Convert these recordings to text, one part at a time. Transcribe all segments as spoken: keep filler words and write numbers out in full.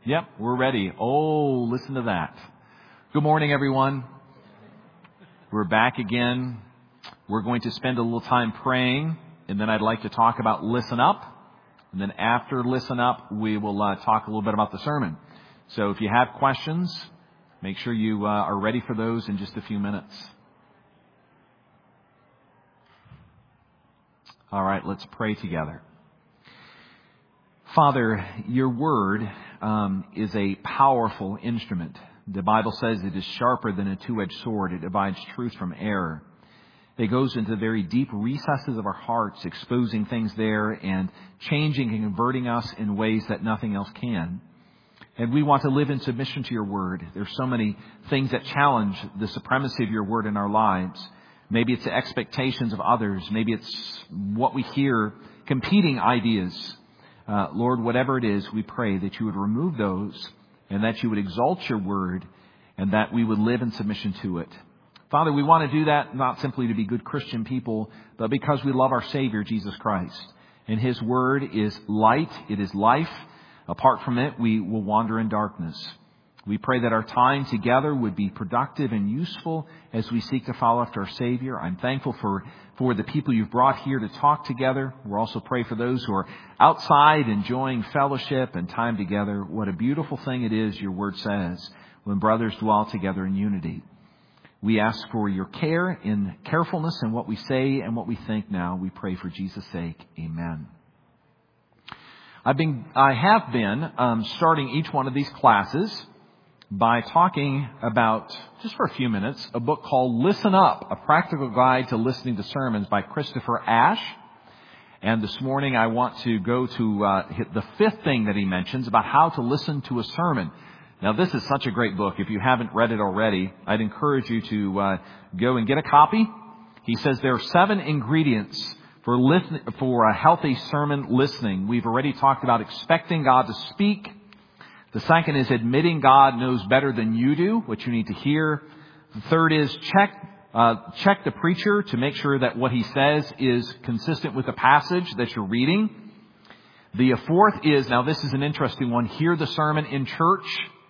Yep, we're ready. Oh, listen to that. Good morning, everyone. We're back again. We're going to spend a little time praying, and then I'd like to talk about Listen Up. And then after Listen Up, we will uh, talk a little bit about the sermon. So if you have questions, make sure you uh, are ready for those in just a few minutes. All right, let's pray together. Father, your word um, is a powerful instrument. The Bible says it is sharper than a two-edged sword. It divides truth from error. It goes into the very deep recesses of our hearts, exposing things there and changing and converting us in ways that nothing else can. And we want to live in submission to your word. There's so many things that challenge the supremacy of your word in our lives. Maybe it's the expectations of others. Maybe it's what we hear, competing ideas. Uh, Lord, whatever it is, we pray that you would remove those and that you would exalt your word and that we would live in submission to it. Father, we want to do that not simply to be good Christian people, but because we love our Savior, Jesus Christ. And his word is light. It is life. Apart from it, we will wander in darkness. We pray that our time together would be productive and useful as we seek to follow after our Savior. I'm thankful for, for the people you've brought here to talk together. We'll also pray for those who are outside enjoying fellowship and time together. What a beautiful thing it is, your word says, when brothers dwell together in unity. We ask for your care and carefulness in what we say and what we think now. We pray for Jesus' sake. Amen. I've been, I have been um, starting each one of these classes by talking about, just for a few minutes, a book called Listen Up, a practical guide to listening to sermons by Christopher Ash. And this morning I want to go to uh, hit the fifth thing that he mentions about how to listen to a sermon. Now, this is such a great book. If you haven't read it already, I'd encourage you to uh, go and get a copy. He says there are seven ingredients for listen, for a healthy sermon listening. We've already talked about expecting God to speak. The second is admitting God knows better than you do what you need to hear. The third is check uh, check the preacher to make sure that what he says is consistent with the passage that you're reading. The fourth is, now this is an interesting one, hear the sermon in church.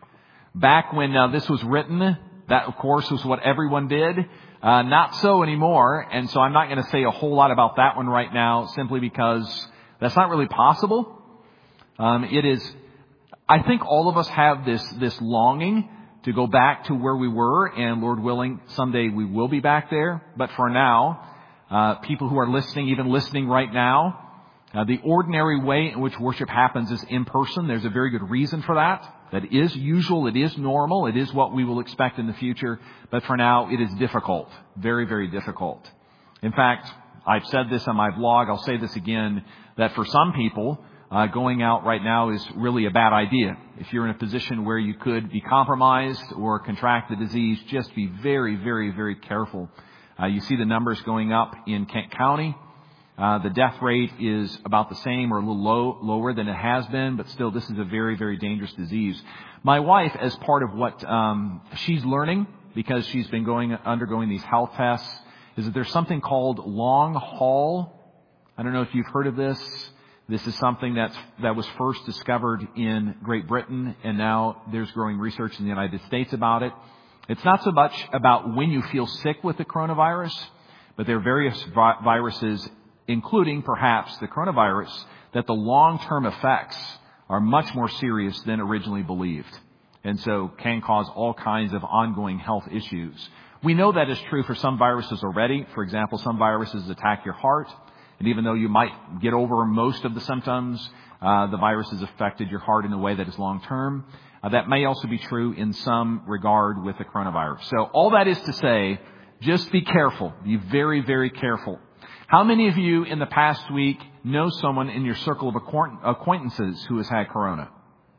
Back when uh, this was written, that of course was what everyone did. Uh, not so anymore. And so I'm not going to say a whole lot about that one right now, simply because that's not really possible. Um, it is, I think all of us have this, this longing to go back to where we were, and Lord willing, someday we will be back there. But for now, uh, people who are listening, even listening right now, uh, the ordinary way in which worship happens is in person. There's a very good reason for that. That is usual. It is normal. It is what we will expect in the future. But for now, it is difficult. Very, very difficult. In fact, I've said this on my blog. I'll say this again, that for some people, uh, going out right now is really a bad idea. If you're in a position where you could be compromised or contract the disease, just be very, very, very careful. Uh, you see the numbers going up in Kent County. Uh, the death rate is about the same or a little low, lower than it has been, but still this is a very, very dangerous disease. My wife, as part of what um, she's learning, because she's been going undergoing these health tests, is that there's something called long haul. I don't know if you've heard of this. This is something that's, that was first discovered in Great Britain, and now there's growing research in the United States about it. It's not so much about when you feel sick with the coronavirus, but there are various vi- viruses including perhaps the coronavirus, that the long-term effects are much more serious than originally believed, and so can cause all kinds of ongoing health issues. We know that is true for some viruses already. For example, some viruses attack your heart, and even though you might get over most of the symptoms, uh, the virus has affected your heart in a way that is long-term. Uh, that may also be true in some regard with the coronavirus. So all that is to say, just be careful. Be very, very careful. How many of you in the past week know someone in your circle of acquaintances who has had corona?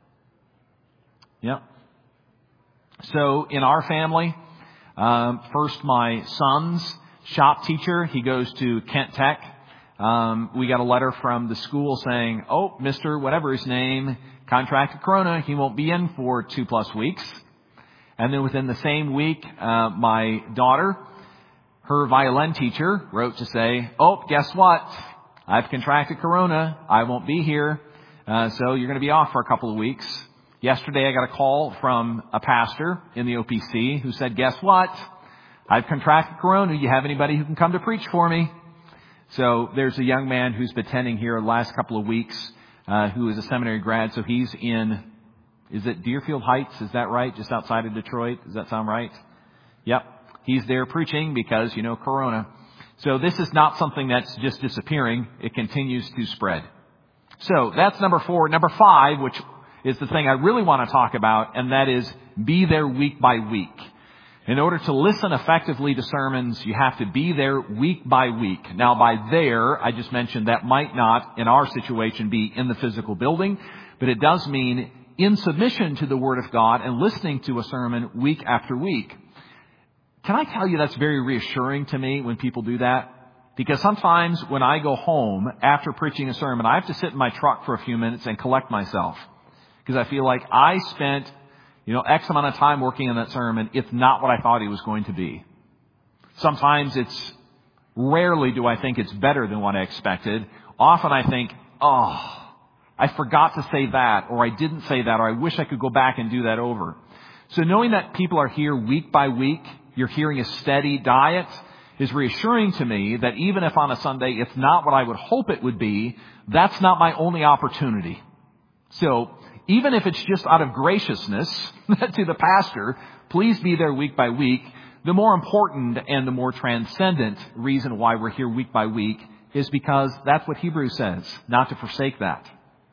Yep. So in our family, um, first my son's shop teacher, he goes to Kent Tech. Um, we got a letter from the school saying, oh, Mister whatever his name, contracted corona. He won't be in for two plus weeks. And then within the same week, uh, my daughter, her violin teacher wrote to say, oh, guess what? I've contracted corona. I won't be here. Uh, so you're going to be off for a couple of weeks. Yesterday I got a call from a pastor in the O P C who said, guess what? I've contracted corona. Do you have anybody who can come to preach for me? So there's a young man who's been attending here the last couple of weeks, uh, who is a seminary grad. So he's in, is it Deerfield Heights? Is that right? Just outside of Detroit. Does that sound right? Yep. He's there preaching because, you know, corona. So this is not something that's just disappearing. It continues to spread. So that's number four. Number five, which is the thing I really want to talk about, and that is be there week by week. In order to listen effectively to sermons, you have to be there week by week. Now, by there, I just mentioned that might not, in our situation, be in the physical building, but it does mean in submission to the Word of God and listening to a sermon week after week. Can I tell you that's very reassuring to me when people do that? Because sometimes when I go home after preaching a sermon, I have to sit in my truck for a few minutes and collect myself. Because I feel like I spent You know, X amount of time working on that sermon. It's not what I thought it was going to be. Sometimes it's, rarely do I think it's better than what I expected. Often I think, oh, I forgot to say that, or I didn't say that, or I wish I could go back and do that over. So knowing that people are here week by week, you're hearing a steady diet, is reassuring to me that even if on a Sunday it's not what I would hope it would be, that's not my only opportunity. So, even if it's just out of graciousness to the pastor, please be there week by week. The more important and the more transcendent reason why we're here week by week is because that's what Hebrews says, not to forsake that.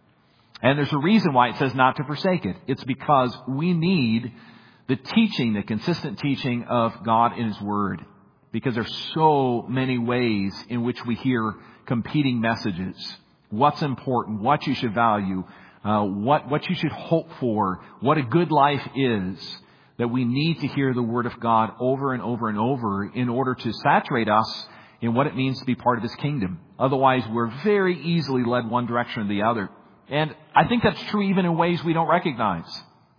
And there's a reason why it says not to forsake it. It's because we need the teaching, the consistent teaching of God in His Word. Because there's so many ways in which we hear competing messages. What's important, what you should value, Uh, what, what you should hope for, what a good life is, that we need to hear the Word of God over and over and over in order to saturate us in what it means to be part of His kingdom. Otherwise, we're very easily led one direction or the other. And I think that's true even in ways we don't recognize.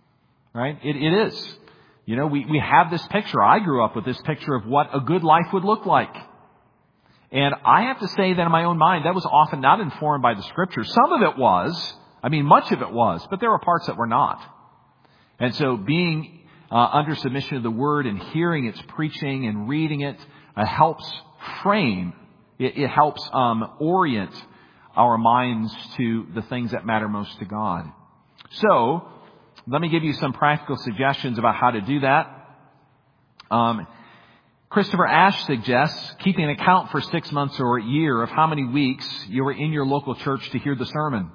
Right? It, it is. You know, we, we have this picture. I grew up with this picture of what a good life would look like. And I have to say that in my own mind, that was often not informed by the Scriptures. Some of it was. I mean, much of it was, but there were parts that were not. And so being uh, under submission to the Word and hearing its preaching and reading it uh, helps frame, it, it helps um, orient our minds to the things that matter most to God. So, let me give you some practical suggestions about how to do that. Um, Christopher Ash suggests keeping an account for six months or a year of how many weeks you were in your local church to hear the sermon.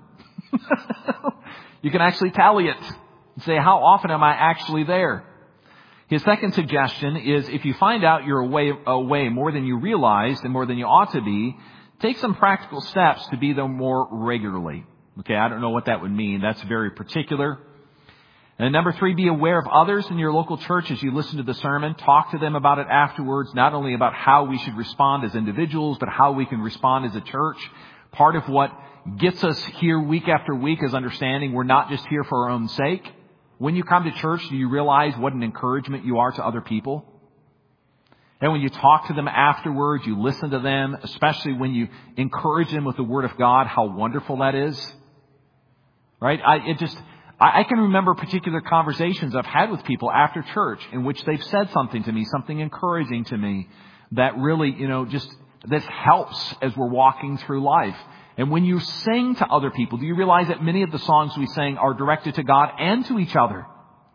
You can actually tally it and say, how often am I actually there? His second suggestion is if you find out you're away, away more than you realize and more than you ought to be, take some practical steps to be there more regularly. Okay, I don't know what that would mean. That's very particular. And number three, be aware of others in your local church as you listen to the sermon. Talk to them about it afterwards, not only about how we should respond as individuals, but how we can respond as a church. Part of what gets us here week after week is understanding we're not just here for our own sake. When you come to church, do you realize what an encouragement you are to other people? And when you talk to them afterwards, you listen to them, especially when you encourage them with the Word of God, how wonderful that is. Right? I, it just, I, I can remember particular conversations I've had with people after church in which they've said something to me, something encouraging to me that really, you know, just, this helps as we're walking through life. And when you sing to other people, do you realize that many of the songs we sing are directed to God and to each other?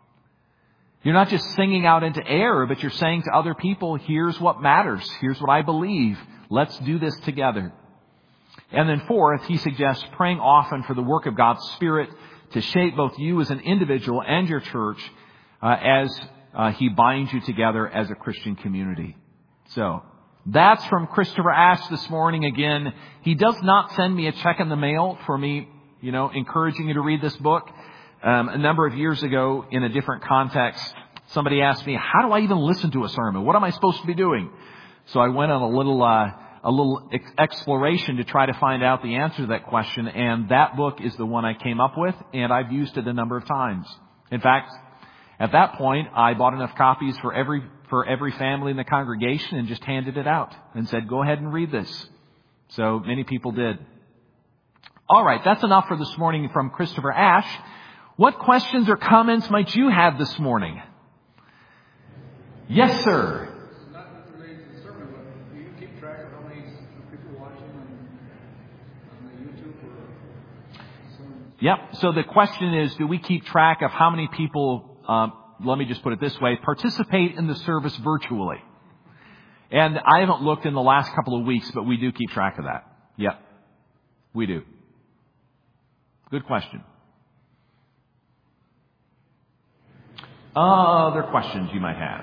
You're not just singing out into air, but you're saying to other people, here's what matters. Here's what I believe. Let's do this together. And then fourth, he suggests praying often for the work of God's Spirit to shape both you as an individual and your church uh, as uh, He binds you together as a Christian community. So, that's from Christopher Ash this morning. Again, he does not send me a check in the mail for me, you know, encouraging you to read this book. Um, a number of years ago, in a different context, somebody asked me, how do I even listen to a sermon? What am I supposed to be doing? So I went on a little, uh, a little ex- exploration to try to find out the answer to that question. And that book is the one I came up with, and I've used it a number of times. In fact, at that point, I bought enough copies for every for every family in the congregation and just handed it out and said, go ahead and read this. So many people did. All right, that's enough for this morning from Christopher Ash. What questions or comments might you have this morning? Yes, sir. It's not related to the sermon, but do you keep track of how many people watching on, on the YouTube or some? Yep. So the question is, do we keep track of how many people, um, let me just put it this way, participate in the service virtually? And I haven't looked in the last couple of weeks, but we do keep track of that. Yep. We do. Good question. Other questions you might have?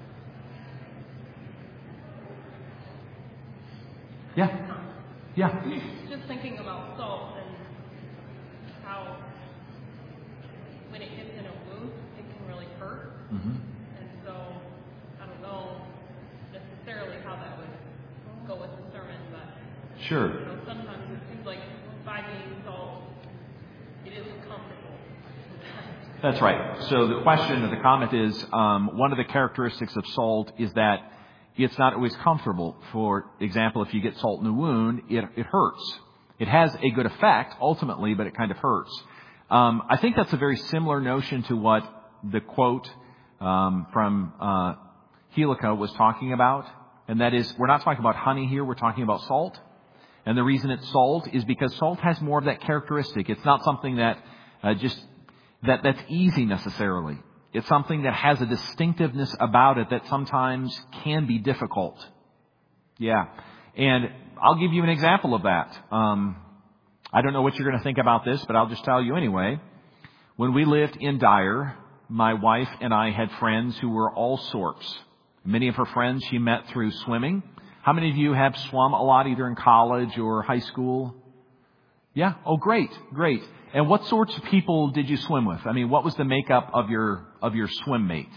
Yeah. Yeah. Just thinking about salt and how when it hits in a wound, it can really hurt. Mm-hmm. And so I don't know necessarily how that would go with the sermon, but Sure. you know, sometimes it seems like by being salt, it isn't comfortable. That's right. So the question or the comment is, um, one of the characteristics of salt is that it's not always comfortable. For example, if you get salt in a wound, it, it hurts. It has a good effect ultimately, but it kind of hurts. Um, I think that's a very similar notion to what the quote um, from uh, Helica was talking about. And that is, we're not talking about honey here, we're talking about salt. And the reason it's salt is because salt has more of that characteristic. It's not something that uh, just that that's easy necessarily. It's something that has a distinctiveness about it that sometimes can be difficult. Yeah. And I'll give you an example of that. Um, I don't know what you're going to think about this, but I'll just tell you anyway. When we lived in Dyer, my wife and I had friends who were all sorts. Many of her friends she met through swimming. How many of you have swum a lot either in college or high school? Yeah? Oh, great, great. And what sorts of people did you swim with? I mean, what was the makeup of your of your swim mates?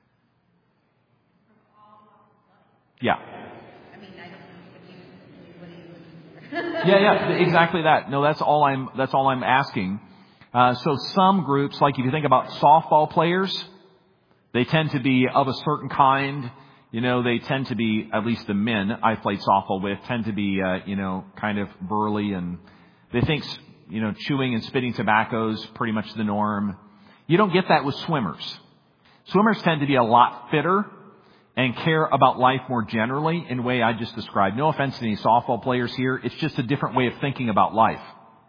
Yeah. I mean, I don't know what you, what are you looking for? Yeah, yeah, exactly that. No, that's all I'm that's all I'm asking. Uh, so some groups, like if you think about softball players, they tend to be of a certain kind. You know, they tend to be, at least the men I played softball with, tend to be, uh, you know, kind of burly, and they think, you know, chewing and spitting tobacco is pretty much the norm. You don't get that with swimmers. Swimmers tend to be a lot fitter and care about life more generally in the way I just described. No offense to any softball players here. It's just a different way of thinking about life.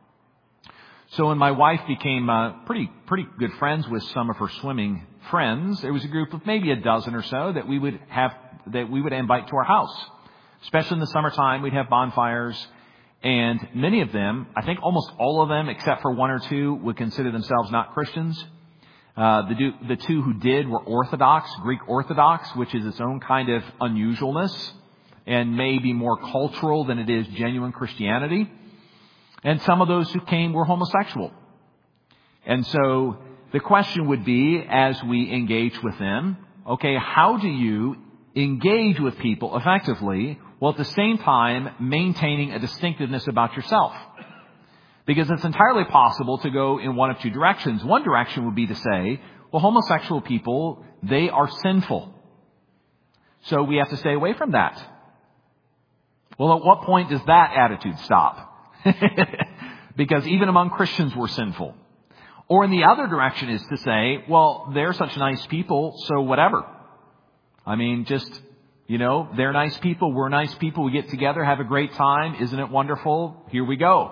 So when my wife became uh, pretty pretty good friends with some of her swimming friends, there was a group of maybe a dozen or so that we would have that we would invite to our house. Especially in the summertime, we'd have bonfires. And many of them, I think almost all of them, except for one or two, would consider themselves not Christians. Uh, the, do, the two who did were Orthodox, Greek Orthodox, which is its own kind of unusualness and may be more cultural than it is genuine Christianity. And some of those who came were homosexual. And so the question would be, as we engage with them, okay, how do you engage with people effectively while at the same time maintaining a distinctiveness about yourself? Because it's entirely possible to go in one of two directions. One direction would be to say, well, homosexual people, they are sinful. So we have to stay away from that. Well, at what point does that attitude stop? Because even among Christians we're sinful. Or in the other direction is to say, well, they're such nice people, so whatever. I mean, just, you know, they're nice people, we're nice people, we get together, have a great time, isn't it wonderful? Here we go.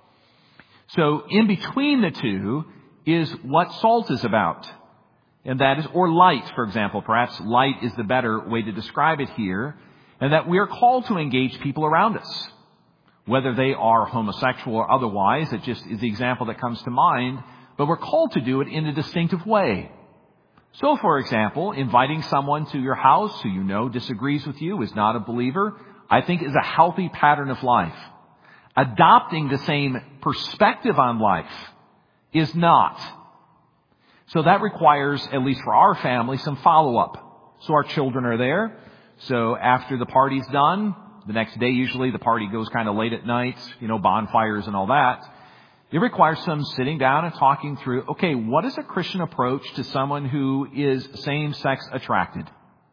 So in between the two is what salt is about. And that is, or light, for example. Perhaps light is the better way to describe it here. And that we are called to engage people around us. Whether they are homosexual or otherwise, it just is the example that comes to mind. But we're called to do it in a distinctive way. So, for example, inviting someone to your house who you know disagrees with you, is not a believer, I think is a healthy pattern of life. Adopting the same perspective on life is not. So that requires, at least for our family, some follow-up. So our children are there. So after the party's done, the next day usually the party goes kind of late at night, you know, bonfires and all that. It requires some sitting down and talking through, okay, what is a Christian approach to someone who is same-sex attracted?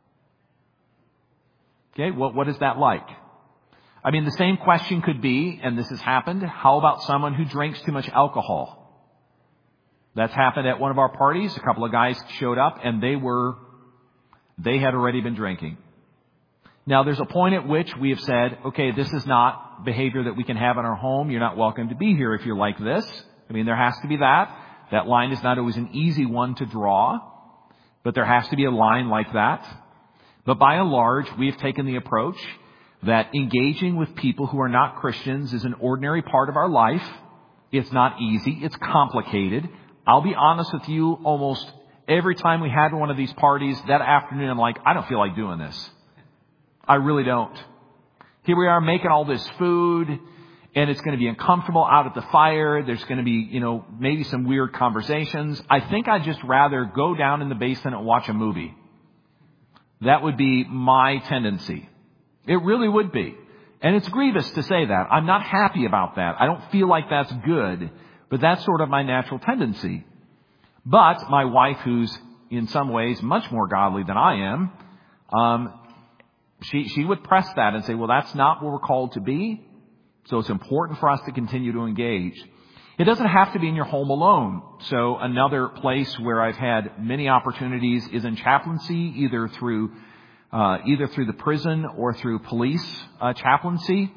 Okay, what, what is that like? I mean, the same question could be, and this has happened, how about someone who drinks too much alcohol? That's happened at one of our parties. A couple of guys showed up and they were, they had already been drinking. Now, there's a point at which we have said, okay, this is not behavior that we can have in our home. You're not welcome to be here if you're like this. I mean, there has to be that. That line is not always an easy one to draw, but there has to be a line like that. But by and large, we have taken the approach that engaging with people who are not Christians is an ordinary part of our life. It's not easy. It's complicated. I'll be honest with you, almost every time we had one of these parties that afternoon, I'm like, I don't feel like doing this. I really don't. Here we are making all this food, and it's going to be uncomfortable out at the fire. There's going to be, you know, maybe some weird conversations. I think I'd just rather go down in the basement and watch a movie. That would be my tendency. It really would be. And it's grievous to say that. I'm not happy about that. I don't feel like that's good, but that's sort of my natural tendency. But my wife, who's in some ways much more godly than I am, um, She, she would press that and say, well, that's not what we're called to be. So it's important for us to continue to engage. It doesn't have to be in your home alone. So another place where I've had many opportunities is in chaplaincy, either through, uh, either through the prison or through police, uh, chaplaincy.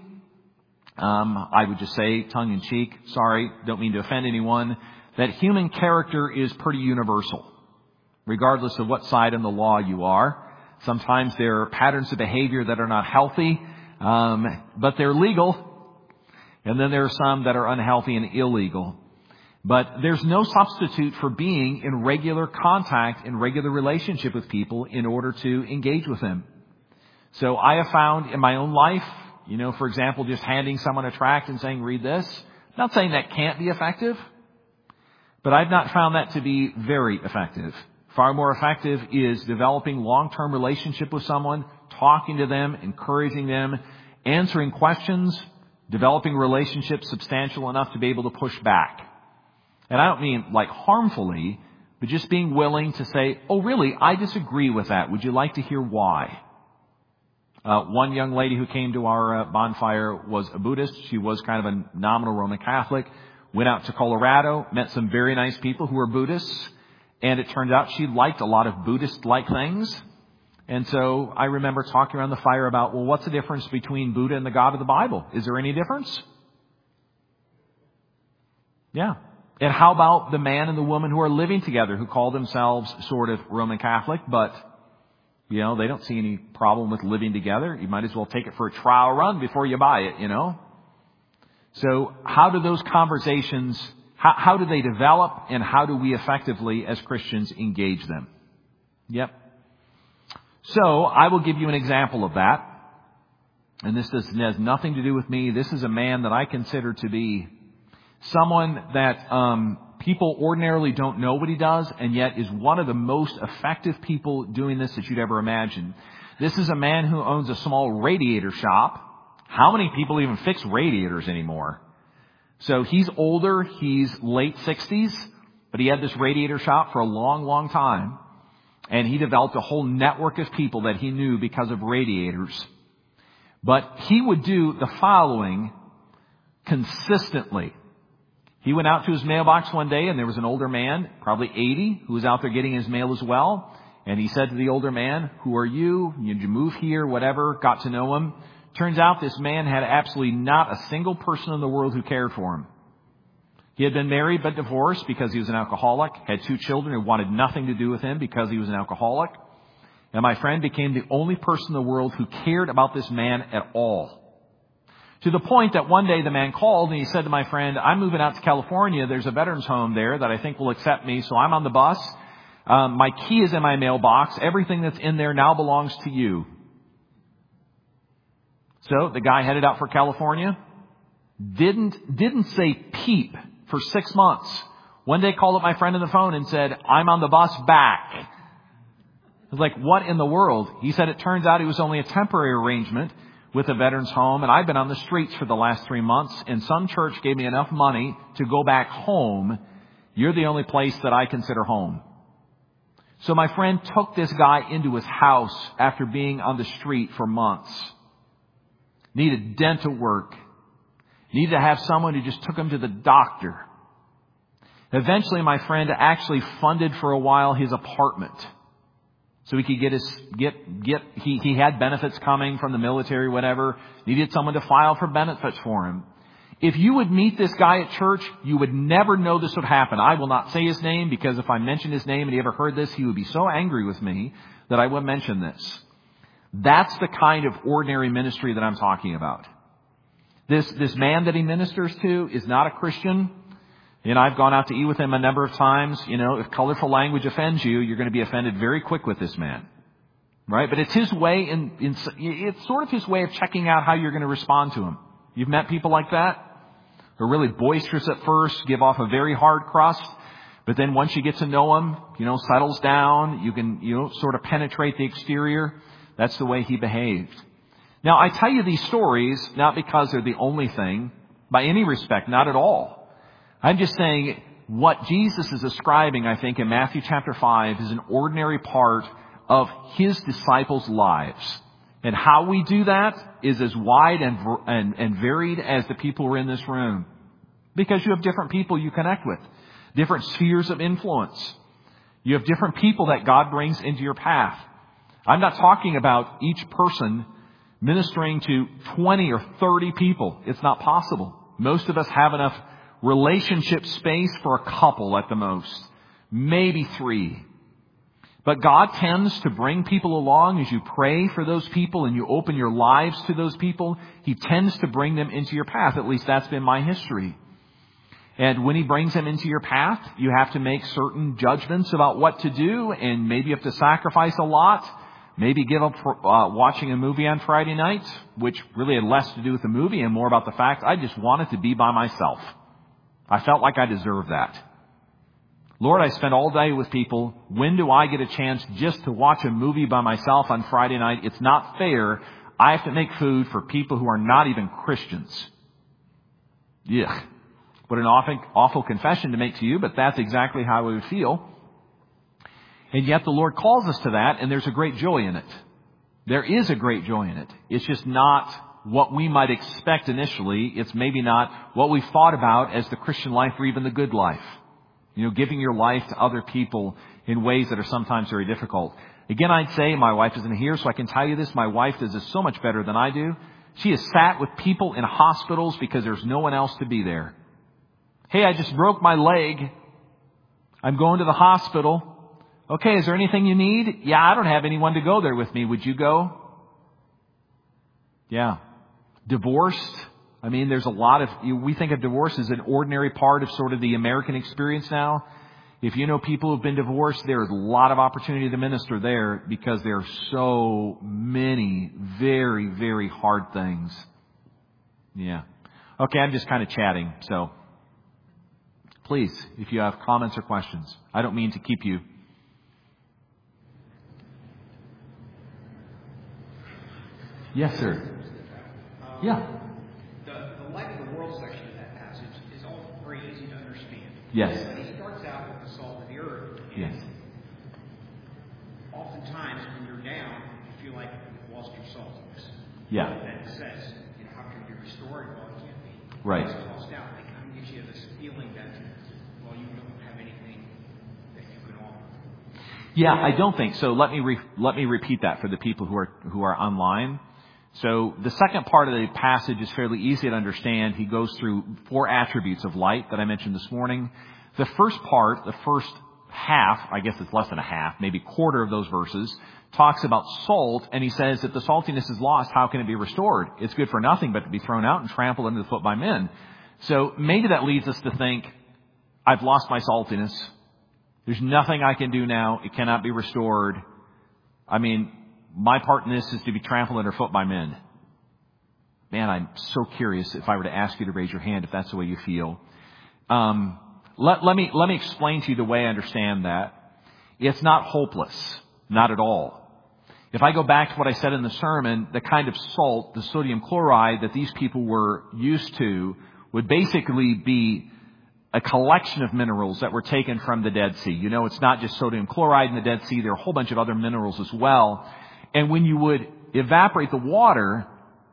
Um, I would just say, tongue in cheek, sorry, don't mean to offend anyone, that human character is pretty universal, regardless of what side in the law you are. Sometimes there are patterns of behavior that are not healthy, um, but they're legal. And then there are some that are unhealthy and illegal. But there's no substitute for being in regular contact, in regular relationship with people in order to engage with them. So I have found in my own life, you know, for example, just handing someone a tract and saying, read this. I'm not saying that can't be effective, but I've not found that to be very effective. Far more effective is developing long-term relationship with someone, talking to them, encouraging them, answering questions, developing relationships substantial enough to be able to push back. And I don't mean like harmfully, but just being willing to say, oh, really, I disagree with that. Would you like to hear why? Uh, one young lady who came to our uh, bonfire was a Buddhist. She was kind of a nominal Roman Catholic. Went out to Colorado, met some very nice people who were Buddhists. And it turned out she liked a lot of Buddhist-like things. And so I remember talking around the fire about, well, what's the difference between Buddha and the God of the Bible? Is there any difference? Yeah. And how about the man and the woman who are living together, who call themselves sort of Roman Catholic, but, you know, they don't see any problem with living together. You might as well take it for a trial run before you buy it, you know. So how do those conversations How, how do they develop, and how do we effectively, as Christians, engage them? Yep. So I will give you an example of that. And this does, has nothing to do with me. This is a man that I consider to be someone that um, people ordinarily don't know what he does, and yet is one of the most effective people doing this that you'd ever imagine. This is a man who owns a small radiator shop. How many people even fix radiators anymore? So he's older, he's late sixties, but he had this radiator shop for a long, long time. And he developed a whole network of people that he knew because of radiators. But he would do the following consistently. He went out to his mailbox one day, and there was an older man, probably eighty, who was out there getting his mail as well. And he said to the older man, who are you? Did you move here? Whatever. Got to know him. Turns out this man had absolutely not a single person in the world who cared for him. He had been married but divorced because he was an alcoholic, had two children who wanted nothing to do with him because he was an alcoholic. And my friend became the only person in the world who cared about this man at all. To the point that one day the man called and he said to my friend, I'm moving out to California. There's a veterans home there that I think will accept me. So I'm on the bus. Um, my key is in my mailbox. Everything that's in there now belongs to you. So the guy headed out for California, didn't, didn't say peep for six months. One day called up my friend on the phone and said, I'm on the bus back. I was like, what in the world? He said it turns out it was only a temporary arrangement with a veterans home, and I've been on the streets for the last three months, and some church gave me enough money to go back home. You're the only place that I consider home. So my friend took this guy into his house after being on the street for months. Needed dental work. Needed to have someone who just took him to the doctor. Eventually, my friend actually funded for a while his apartment. So he could get his, get, get, he, he had benefits coming from the military, whatever. Needed someone to file for benefits for him. If you would meet this guy at church, you would never know this would happen. I will not say his name, because if I mention his name and he ever heard this, he would be so angry with me that I would mention this. That's the kind of ordinary ministry that I'm talking about. This, this man that he ministers to is not a Christian. You know, I've gone out to eat with him a number of times. You know, if colorful language offends you, you're going to be offended very quick with this man. Right? But it's his way, in, in, it's sort of his way of checking out how you're going to respond to him. You've met people like that? They're really boisterous at first, give off a very hard crust. But then once you get to know them, you know, settles down, you can, you know, sort of penetrate the exterior. That's the way he behaved. Now, I tell you these stories not because they're the only thing, by any respect, not at all. I'm just saying what Jesus is describing, I think, in Matthew chapter five is an ordinary part of his disciples' lives. And how we do that is as wide and, and, and varied as the people who are in this room. Because you have different people you connect with. Different spheres of influence. You have different people that God brings into your path. I'm not talking about each person ministering to twenty or thirty people. It's not possible. Most of us have enough relationship space for a couple at the most. Maybe three. But God tends to bring people along as you pray for those people and you open your lives to those people. He tends to bring them into your path. At least that's been my history. And when he brings them into your path, you have to make certain judgments about what to do. And maybe you have to sacrifice a lot. Maybe give up for, uh, watching a movie on Friday night, which really had less to do with the movie and more about the fact I just wanted to be by myself. I felt like I deserved that. Lord, I spend all day with people. When do I get a chance just to watch a movie by myself on Friday night? It's not fair. I have to make food for people who are not even Christians. Yeah. What an awful, awful confession to make to you, but that's exactly how we would feel. And yet the Lord calls us to that, and there's a great joy in it. There is a great joy in it. It's just not what we might expect initially. It's maybe not what we've thought about as the Christian life or even the good life. You know, giving your life to other people in ways that are sometimes very difficult. Again, I'd say, my wife isn't here, so I can tell you this. My wife does this so much better than I do. She has sat with people in hospitals because there's no one else to be there. Hey, I just broke my leg. I'm going to the hospital. Okay, is there anything you need? Yeah, I don't have anyone to go there with me. Would you go? Yeah. Divorced. I mean, there's a lot of, we think of divorce as an ordinary part of sort of the American experience now. If you know people who've been divorced, there's a lot of opportunity to minister there because there are so many very, very hard things. Yeah. Okay, I'm just kind of chatting, so please, if you have comments or questions. I don't mean to keep you. Yes, sir. Um, Yeah. The, the light of the world section of that passage is all very easy to understand. Yes. But he starts out with the salt of the earth. And Yes. oftentimes when you're down, you feel like you've lost your saltiness. Yeah. And it says, you know, how can you be restored? Well, it can't be. Right. It's tossed out. It kind of gives you this feeling that, well, you don't have anything that you can offer. Yeah, I don't think so. Let me re- let me repeat that for the people who are who are online. So the second part of the passage is fairly easy to understand. He goes through four attributes of light that I mentioned this morning. The first part, the first half, I guess it's less than a half, maybe quarter of those verses, talks about salt, and he says that the saltiness is lost. How can it be restored? It's good for nothing but to be thrown out and trampled under the foot by men. So maybe that leads us to think, I've lost my saltiness. There's nothing I can do now. It cannot be restored. I mean, my part in this is to be trampled underfoot by men. Man, I'm so curious if I were to ask you to raise your hand if that's the way you feel. Um, let, let me let me explain to you the way I understand that. It's not hopeless, not at all. If I go back to what I said in the sermon, the kind of salt, the sodium chloride that these people were used to would basically be a collection of minerals that were taken from the Dead Sea. You know, it's not just sodium chloride in the Dead Sea. There are a whole bunch of other minerals as well. And when you would evaporate the water,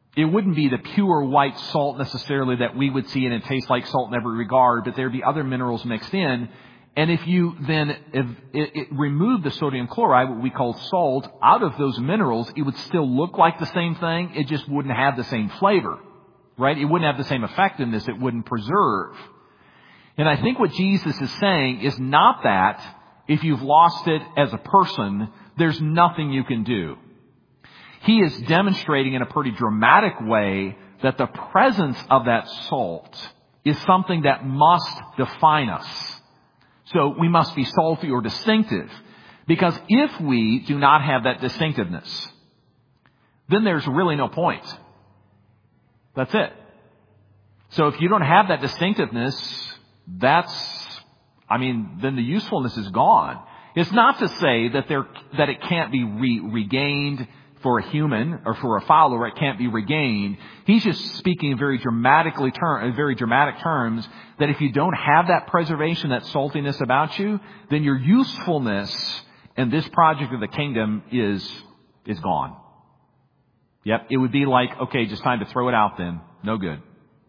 It wouldn't be the pure white salt necessarily that we would see and it tastes like salt in every regard, but there'd be other minerals mixed in. And if you then if it, it remove the sodium chloride, what we call salt, out of those minerals, it would still look like the same thing. It just wouldn't have the same flavor, right? It wouldn't have the same effectiveness. It wouldn't preserve. And I think what Jesus is saying is not that if you've lost it as a person, there's nothing you can do. He is demonstrating in a pretty dramatic way that the presence of that salt is something that must define us. So we must be salty or distinctive. Because if we do not have that distinctiveness, then there's really no point. That's it. So if you don't have that distinctiveness, that's, I mean, then the usefulness is gone. It's not to say that there, that it can't be re- regained for a human or for a follower, it can't be regained. He's just speaking in very dramatically term, in very dramatic terms that if you don't have that preservation, that saltiness about you, then your usefulness in this project of the kingdom is, is gone. Yep. It would be like, okay, just time to throw it out then. No good.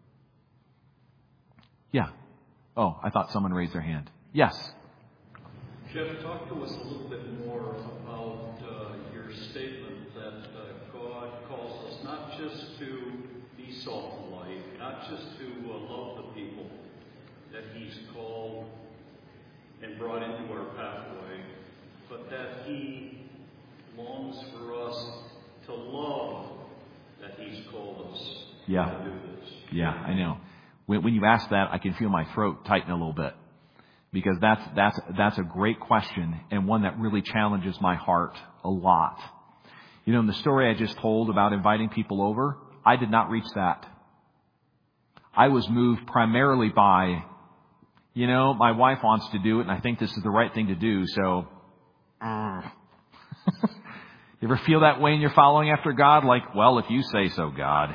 Yeah. Oh, I thought someone raised their hand. Yes. Jeff, talk to us a little bit more about uh, your statement that uh, God calls us not just to be salt and light, not just to uh, love the people that He's called and brought into our pathway, but that He longs for us to love that He's called us yeah. to do this. Yeah, I know. When, when you ask that, I can feel my throat tighten a little bit. Because that's, that's, that's a great question and one that really challenges my heart a lot. You know, in the story I just told about inviting people over, I did not reach that. I was moved primarily by, you know, my wife wants to do it and I think this is the right thing to do, so, uh. You ever feel that way when you're following after God? Like, well, if you say so, God,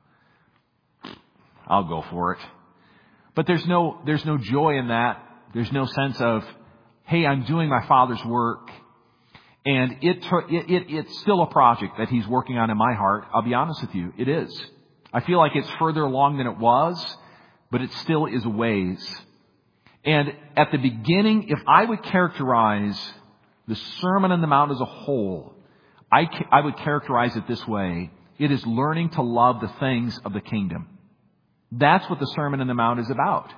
I'll go for it. But there's no, there's no joy in that. There's no sense of, hey, I'm doing my Father's work. And it, it, it, it's still a project that He's working on in my heart. I'll be honest with you. It is. I feel like it's further along than it was, but it still is a ways. And at the beginning, if I would characterize the Sermon on the Mount as a whole, I, I would characterize it this way. It is learning to love the things of the kingdom. That's what the Sermon on the Mount is about.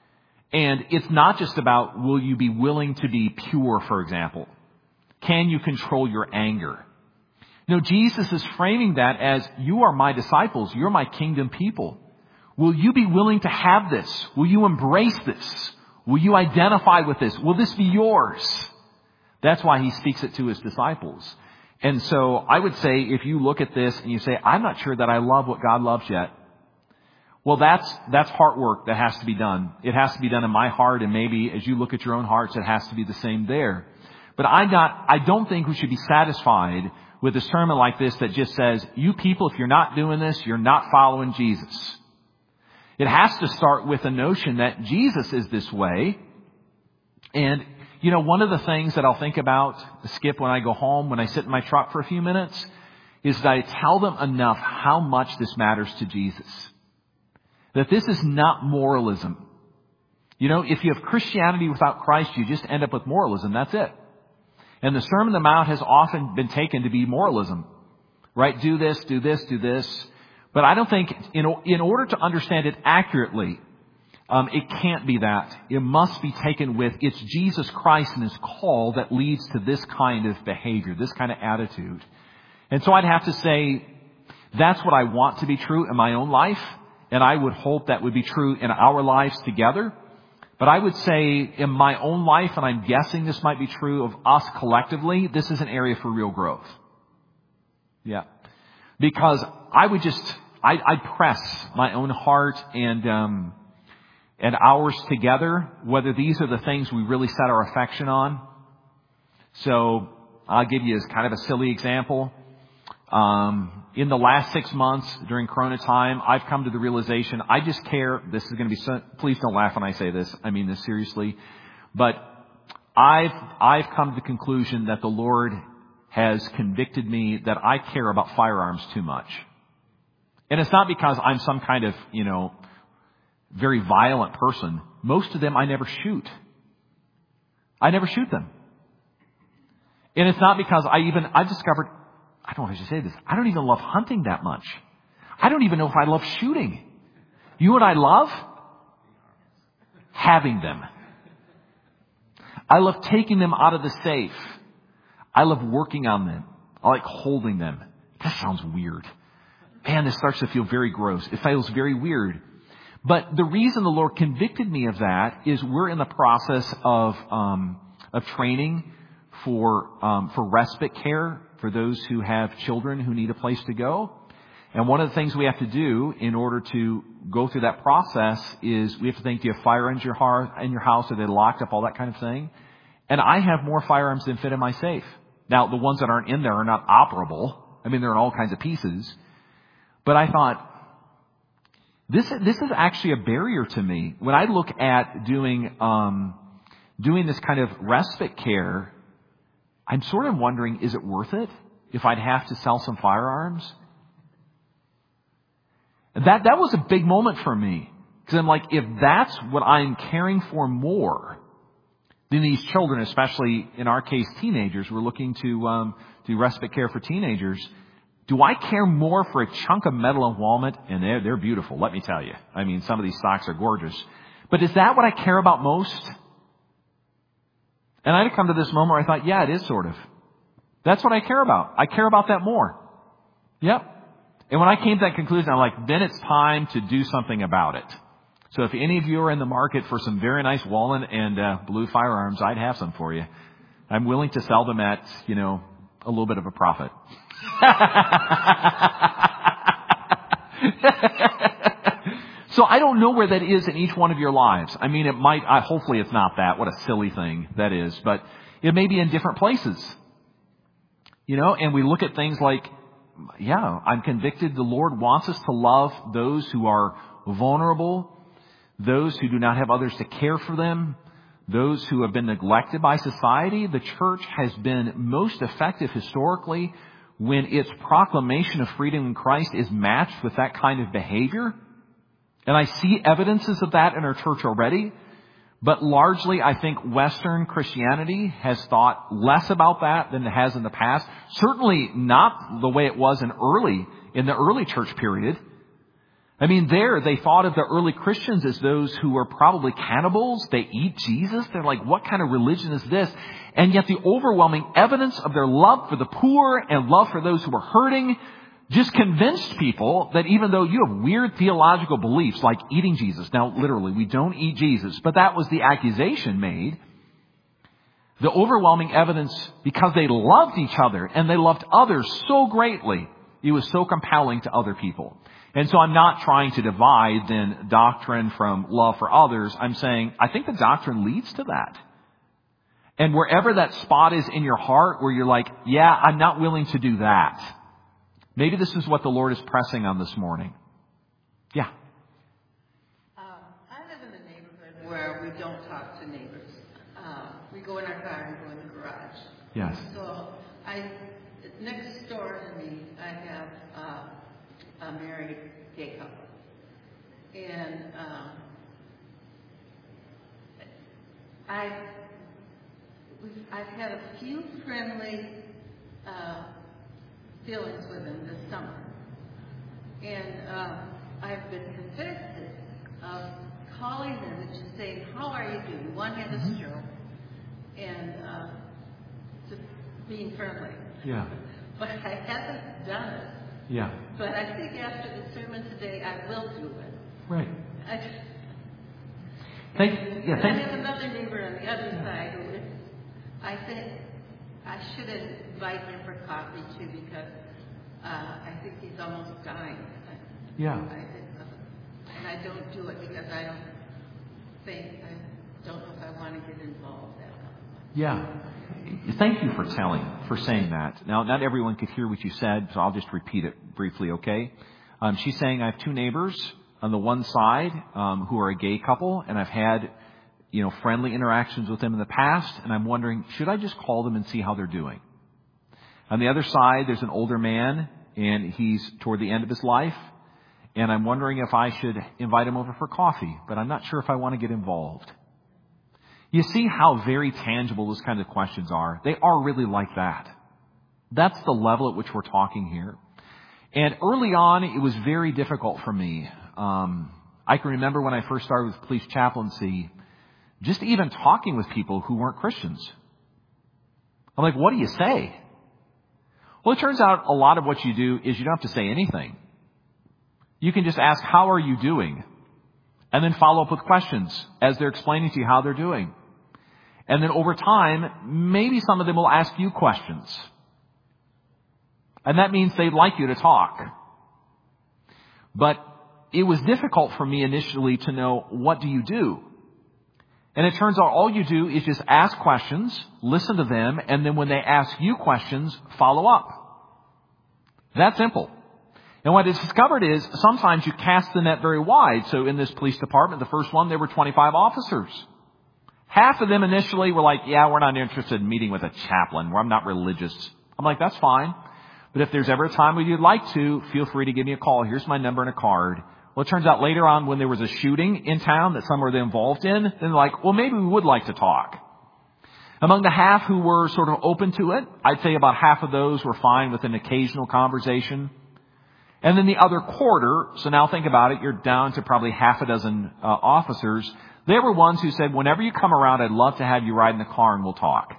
And it's not just about, will you be willing to be pure, for example? Can you control your anger? No, Jesus is framing that as, you are my disciples. You're my kingdom people. Will you be willing to have this? Will you embrace this? Will you identify with this? Will this be yours? That's why He speaks it to His disciples. And so I would say, if you look at this and you say, I'm not sure that I love what God loves yet. Well, that's, that's heart work that has to be done. It has to be done in my heart, and maybe as you look at your own hearts, it has to be the same there. But I not, I don't think we should be satisfied with a sermon like this that just says, you people, if you're not doing this, you're not following Jesus. It has to start with a notion that Jesus is this way. And, you know, one of the things that I'll think about, Skip, when I go home, when I sit in my truck for a few minutes, is that I tell them enough how much this matters to Jesus. That this is not moralism. You know, if you have Christianity without Christ, you just end up with moralism. That's it. And the Sermon on the Mount has often been taken to be moralism. Right? Do this, do this, do this. But I don't think, in, in order to understand it accurately, um, it can't be that. It must be taken with, it's Jesus Christ and His call that leads to this kind of behavior, this kind of attitude. And so I'd have to say, that's what I want to be true in my own life. And I would hope that would be true in our lives together. But I would say in my own life, and I'm guessing this might be true of us collectively, this is an area for real growth. Yeah. Because I would just, I, I'd press my own heart and, um, and ours together, whether these are the things we really set our affection on. So I'll give you as kind of a silly example. Um, in the last six months during Corona time, I've come to the realization I just care. This is going to be so, please don't laugh when I say this. I mean this seriously, but I've, I've come to the conclusion that the Lord has convicted me that I care about firearms too much. And it's not because I'm some kind of, you know, very violent person. Most of them I never shoot. I never shoot them. And it's not because I even, I've discovered, I don't know if I should say this, I don't even love hunting that much. I don't even know if I love shooting. You know what I love? Having them. I love taking them out of the safe. I love working on them. I like holding them. That sounds weird. Man, this starts to feel very gross. It feels very weird. But the reason the Lord convicted me of that is we're in the process of um, of training for um, for respite care for those who have children who need a place to go. And one of the things we have to do in order to go through that process is we have to think, do you have firearms in your, heart, in your house? Are they locked up? All that kind of thing. And I have more firearms than fit in my safe. Now, the ones that aren't in there are not operable. I mean, they're in all kinds of pieces. But I thought, this, this is actually a barrier to me. When I look at doing, um, doing this kind of respite care, I'm sort of wondering, is it worth it if I'd have to sell some firearms? That, that was a big moment for me. Because I'm like, if that's what I'm caring for more than these children, especially in our case, teenagers, we're looking to, um, do respite care for teenagers. Do I care more for a chunk of metal involvement? And they're, they're beautiful, let me tell you. I mean, some of these socks are gorgeous. But is that what I care about most? And I had come to this moment where I thought, yeah, it is sort of. That's what I care about. I care about that more. Yep. And when I came to that conclusion, I'm like, then it's time to do something about it. So if any of you are in the market for some very nice Wallen and uh, blue firearms, I'd have some for you. I'm willing to sell them at, you know, a little bit of a profit. So I don't know where that is in each one of your lives. I mean, it might, I, hopefully it's not that. What a silly thing that is. But it may be in different places. You know, and we look at things like, yeah, I'm convicted the Lord wants us to love those who are vulnerable, those who do not have others to care for them, those who have been neglected by society. The church has been most effective historically when its proclamation of freedom in Christ is matched with that kind of behavior. And I see evidences of that in our church already. But largely, I think Western Christianity has thought less about that than it has in the past. Certainly not the way it was in early, in the early church period. I mean, there, they thought of the early Christians as those who were probably cannibals. They eat Jesus. They're like, what kind of religion is this? And yet the overwhelming evidence of their love for the poor and love for those who were hurting just convinced people that even though you have weird theological beliefs like eating Jesus, now literally we don't eat Jesus, but that was the accusation made. The overwhelming evidence, because they loved each other and they loved others so greatly, it was so compelling to other people. And so I'm not trying to divide then doctrine from love for others. I'm saying I think the doctrine leads to that. And wherever that spot is in your heart where you're like, yeah, I'm not willing to do that. Maybe this is what the Lord is pressing on this morning. Yeah. Uh, I live in a neighborhood where we don't talk to neighbors. Uh, we go in our car and go in the garage. Yes. So I, next door to me, I have uh, a married gay couple. And um, I've, we've, I've had a few friendly uh, feelings with him this summer. And uh, I've been convicted of calling them and just saying, how are you doing? One had a stroke. And uh, just being friendly. Yeah. But I haven't done it. Yeah. But I think after the sermon today, I will do it. Right. I, Thank, yeah, I thank, have another neighbor on the other side who is, I think I should invite him for coffee too, because uh, I think he's almost dying. Yeah. I think, uh, and I don't do it because I don't think, I don't know if I want to get involved that much. Yeah. Thank you for telling, for saying that. Now, not everyone could hear what you said, so I'll just repeat it briefly, okay? Um, she's saying I have two neighbors on the one side um, who are a gay couple, and I've had, you know, friendly interactions with them in the past, and I'm wondering, should I just call them and see how they're doing? On the other side, there's an older man, and he's toward the end of his life, and I'm wondering if I should invite him over for coffee, but I'm not sure if I want to get involved. You see how very tangible those kinds of questions are. They are really like that. That's the level at which we're talking here. And early on, it was very difficult for me. Um, I can remember when I first started with police chaplaincy, just even talking with people who weren't Christians. I'm like, what do you say? Well, it turns out a lot of what you do is you don't have to say anything. You can just ask, how are you doing? And then follow up with questions as they're explaining to you how they're doing. And then over time, maybe some of them will ask you questions. And that means they'd like you to talk. But it was difficult for me initially to know, what do you do? And it turns out all you do is just ask questions, listen to them, and then when they ask you questions, follow up. That simple. And what I discovered is sometimes you cast the net very wide. So in this police department, the first one, there were twenty-five officers. Half of them initially were like, yeah, we're not interested in meeting with a chaplain. I'm not religious. I'm like, that's fine. But if there's ever a time where you'd like to, feel free to give me a call. Here's my number and a card. Well, it turns out later on when there was a shooting in town that some were involved in, then they're like, well, maybe we would like to talk. Among the half who were sort of open to it, I'd say about half of those were fine with an occasional conversation. And then the other quarter, so now think about it, you're down to probably half a dozen uh, officers. They were ones who said, whenever you come around, I'd love to have you ride in the car and we'll talk.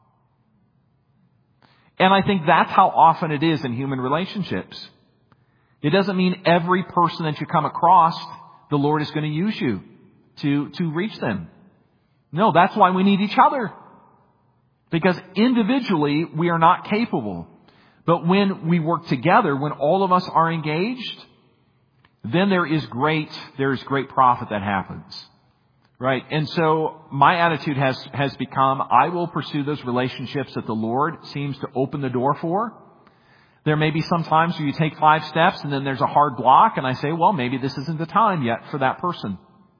And I think that's how often it is in human relationships. It doesn't mean every person that you come across, the Lord is going to use you to, to reach them. No, that's why we need each other. Because individually, we are not capable. But when we work together, when all of us are engaged, then there is great, there is great profit that happens. Right? And so my attitude has, has become, I will pursue those relationships that the Lord seems to open the door for. There may be some times where you take five steps and then there's a hard block and I say, well, maybe this isn't the time yet for that person.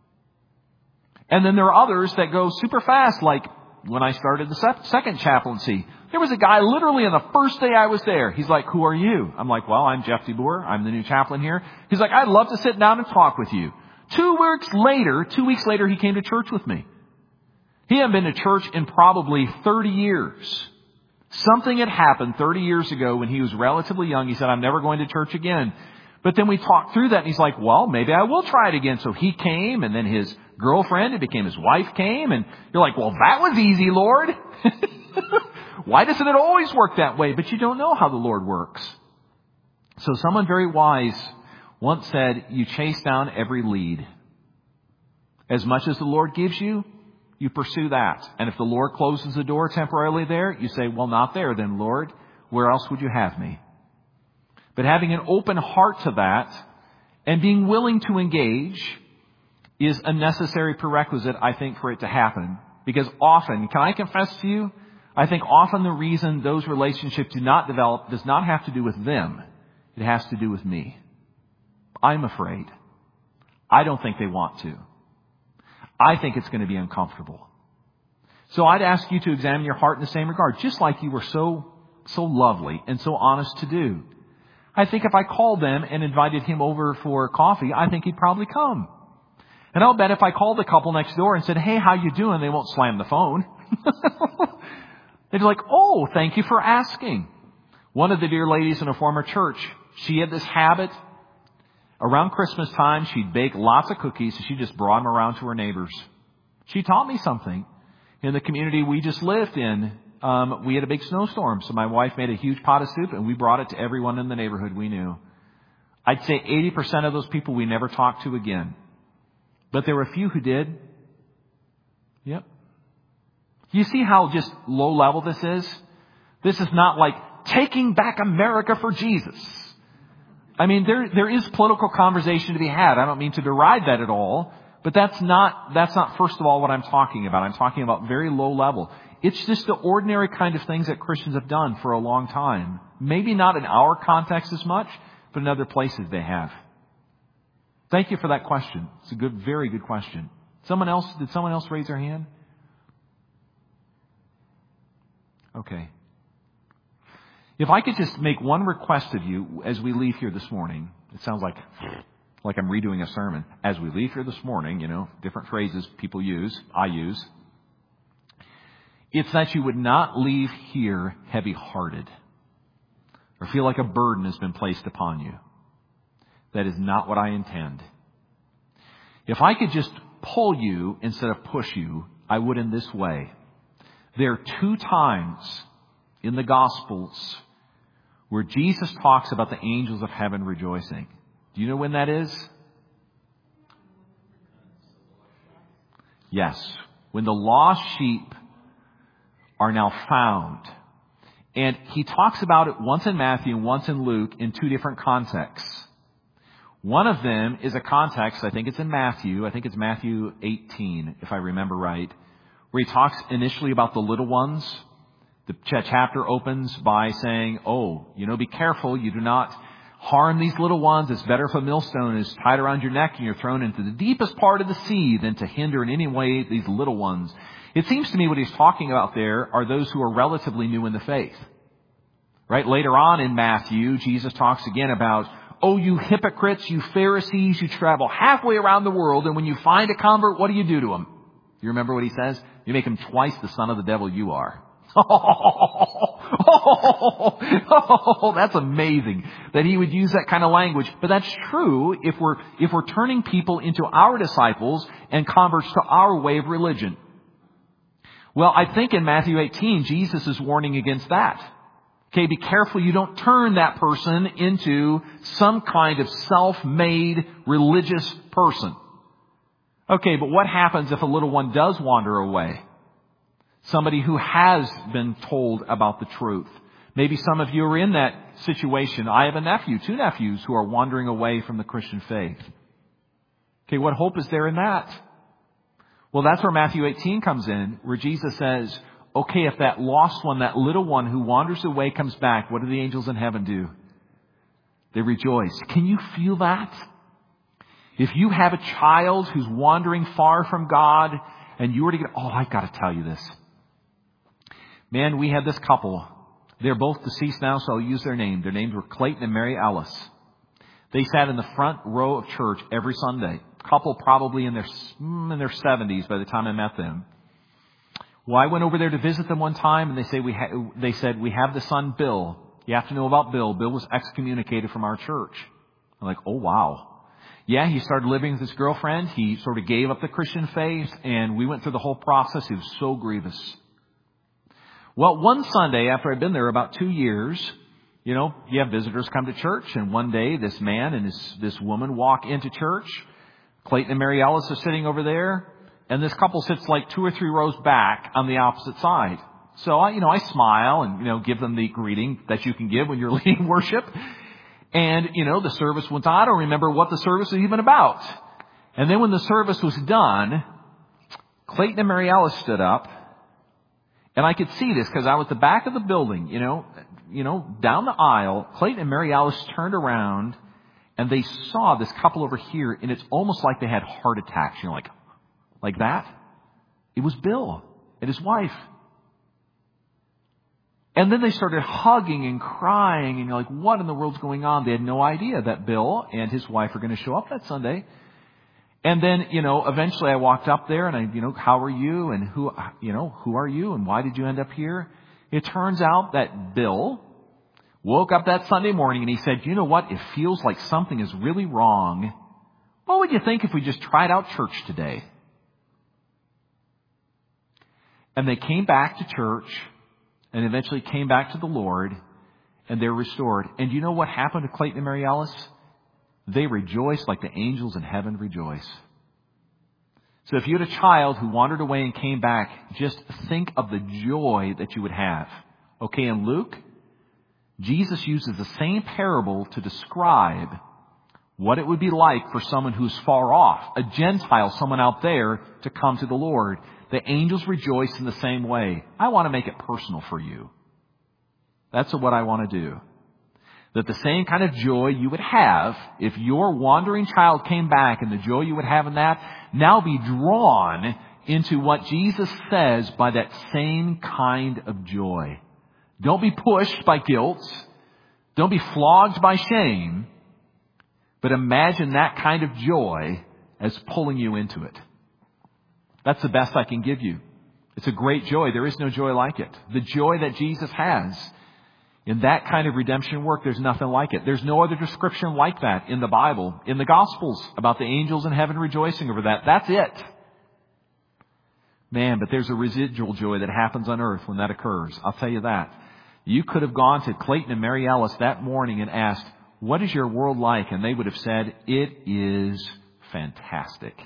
And then there are others that go super fast, like when I started the second chaplaincy. There was a guy literally on the first day I was there. He's like, who are you? I'm like, well, I'm Jeff DeBoer. I'm the new chaplain here. He's like, I'd love to sit down and talk with you. Two weeks later, two weeks later, he came to church with me. He hadn't been to church in probably thirty years. Something had happened thirty years ago when he was relatively young. He said, I'm never going to church again. But then we talked through that and he's like, well, maybe I will try it again. So he came and then his girlfriend, it became his wife, came. And you're like, well, that was easy, Lord. Why doesn't it always work that way? But you don't know how the Lord works. So someone very wise once said, you chase down every lead. As much as the Lord gives you, you pursue that. And if the Lord closes the door temporarily there, you say, well, not there then, Lord. Where else would you have me? But having an open heart to that and being willing to engage is a necessary prerequisite, I think, for it to happen. Because often, can I confess to you, I think often the reason those relationships do not develop does not have to do with them. It has to do with me. I'm afraid. I don't think they want to. I think it's going to be uncomfortable. So I'd ask you to examine your heart in the same regard, just like you were so, so lovely and so honest to do. I think if I called them and invited him over for coffee, I think he'd probably come. And I'll bet if I called the couple next door and said, hey, how you doing? They won't slam the phone. They'd be like, oh, thank you for asking. One of the dear ladies in a former church, she had this habit. Around Christmas time, she'd bake lots of cookies and she just brought them around to her neighbors. She taught me something. In the community we just lived in, um, we had a big snowstorm. So my wife made a huge pot of soup and we brought it to everyone in the neighborhood we knew. I'd say eighty percent of those people we never talked to again. But there were a few who did. Yep. You see how just low level this is? This is not like taking back America for Jesus. I mean, there there is political conversation to be had. I don't mean to deride that at all. But that's not, that's not first of all what I'm talking about. I'm talking about very low level. It's just the ordinary kind of things that Christians have done for a long time. Maybe not in our context as much, but in other places they have. Thank you for that question. It's a good, very good question. Someone else, did someone else raise their hand? Okay. If I could just make one request of you as we leave here this morning. It sounds like like I'm redoing a sermon. As we leave here this morning, you know, different phrases people use, I use. It's that you would not leave here heavy-hearted or feel like a burden has been placed upon you. That is not what I intend. If I could just pull you instead of push you, I would in this way. There are two times in the Gospels where Jesus talks about the angels of heaven rejoicing. Do you know when that is? Yes. When the lost sheep are now found. And he talks about it once in Matthew and once in Luke in two different contexts. One of them is a context, I think it's in Matthew, I think it's Matthew eighteen, if I remember right, where he talks initially about the little ones. The chapter opens by saying, oh, you know, be careful, you do not harm these little ones. It's better if a millstone is tied around your neck and you're thrown into the deepest part of the sea than to hinder in any way these little ones. It seems to me what he's talking about there are those who are relatively new in the faith. Right? Later on in Matthew, Jesus talks again about, oh, you hypocrites, you Pharisees, you travel halfway around the world, and when you find a convert, what do you do to him? You remember what he says? You make him twice the son of the devil you are. Oh, oh, oh, that's amazing that he would use that kind of language. But that's true if we're, if we're turning people into our disciples and converts to our way of religion. Well, I think in Matthew eighteen, Jesus is warning against that. Okay, be careful you don't turn that person into some kind of self-made religious person. Okay, but what happens if a little one does wander away? Somebody who has been told about the truth. Maybe some of you are in that situation. I have a nephew, two nephews who are wandering away from the Christian faith. Okay, what hope is there in that? Well, that's where Matthew eighteen comes in, where Jesus says, okay, if that lost one, that little one who wanders away comes back, what do the angels in heaven do? They rejoice. Can you feel that? If you have a child who's wandering far from God and you were to get, oh, I've got to tell you this. Man, we had this couple. They're both deceased now, so I'll use their name. Their names were Clayton and Mary Ellis. They sat in the front row of church every Sunday. Couple probably in their, in their seventies by the time I met them. Well, I went over there to visit them one time, and they say we ha- they said, we have the son Bill. You have to know about Bill. Bill was excommunicated from our church. I'm like, oh, wow. Yeah, he started living with his girlfriend. He sort of gave up the Christian faith, and we went through the whole process. It was so grievous. Well, one Sunday after I'd been there about two years, you know, you have visitors come to church, and one day this man and this, this woman walk into church. Clayton and Mary Ellis are sitting over there. And this couple sits like two or three rows back on the opposite side. So I, you know, I smile and, you know, give them the greeting that you can give when you're leading worship. And, you know, the service went on. I don't remember what the service was even about. And then when the service was done, Clayton and Mary Ellis stood up. And I could see this because I was at the back of the building, you know, you know, down the aisle. Clayton and Mary Ellis turned around and they saw this couple over here. And it's almost like they had heart attacks, you know, like, Like that? It was Bill and his wife. And then they started hugging and crying and you're like, what in the world's going on? They had no idea that Bill and his wife were going to show up that Sunday. And then, you know, eventually I walked up there and I, you know, how are you? And who, you know, who are you? And why did you end up here? It turns out that Bill woke up that Sunday morning and he said, you know what? It feels like something is really wrong. What would you think if we just tried out church today? And they came back to church and eventually came back to the Lord and they're restored. And you know what happened to Clayton and Mary Ellis? They rejoiced like the angels in heaven rejoice. So if you had a child who wandered away and came back, just think of the joy that you would have. Okay, in Luke, Jesus uses the same parable to describe what it would be like for someone who's far off, a Gentile, someone out there, to come to the Lord. The angels rejoice in the same way. I want to make it personal for you. That's what I want to do. That the same kind of joy you would have if your wandering child came back, and the joy you would have in that, now be drawn into what Jesus says by that same kind of joy. Don't be pushed by guilt. Don't be flogged by shame. But imagine that kind of joy as pulling you into it. That's the best I can give you. It's a great joy. There is no joy like it. The joy that Jesus has in that kind of redemption work, there's nothing like it. There's no other description like that in the Bible, in the Gospels, about the angels in heaven rejoicing over that. That's it. Man, but there's a residual joy that happens on earth when that occurs. I'll tell you that. You could have gone to Clayton and Mary Ellis that morning and asked, what is your world like? And they would have said, it is fantastic.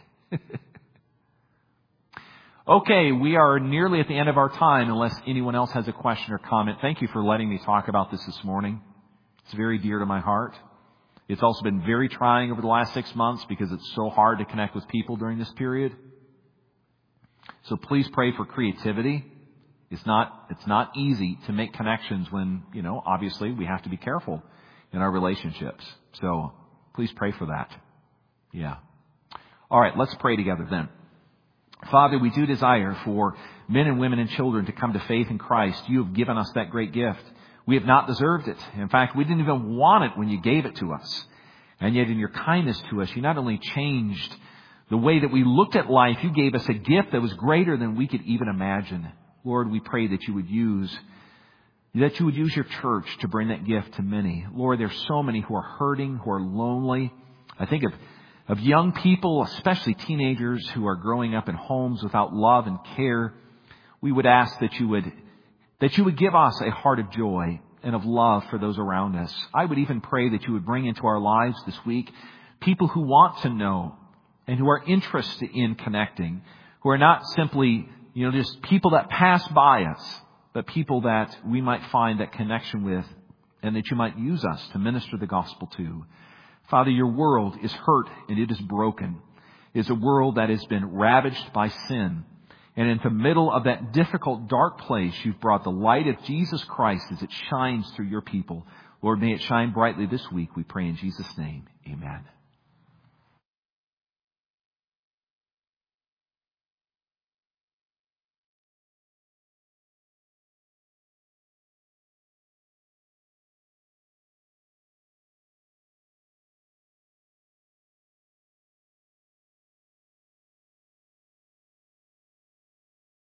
Okay, we are nearly at the end of our time unless anyone else has a question or comment. Thank you for letting me talk about this this morning. It's very dear to my heart. It's also been very trying over the last six months because it's so hard to connect with people during this period. So please pray for creativity. It's not, it's not easy to make connections when, you know, obviously we have to be careful in our relationships. So please pray for that. Yeah. All right, let's pray together then. Father, we do desire for men and women and children to come to faith in Christ. You have given us that great gift. We have not deserved it. In fact, we didn't even want it when you gave it to us. And yet in your kindness to us, you not only changed the way that we looked at life, you gave us a gift that was greater than we could even imagine. Lord, we pray that you would use, that you would use your church to bring that gift to many. Lord, there's so many who are hurting, who are lonely. I think of Of young people, especially teenagers who are growing up in homes without love and care. We would ask that you would, that you would give us a heart of joy and of love for those around us. I would even pray that you would bring into our lives this week people who want to know and who are interested in connecting, who are not simply, you know, just people that pass by us, but people that we might find that connection with and that you might use us to minister the gospel to. Father, your world is hurt and it is broken. It's a world that has been ravaged by sin. And in the middle of that difficult, dark place, you've brought the light of Jesus Christ as it shines through your people. Lord, may it shine brightly this week, we pray in Jesus' name. Amen.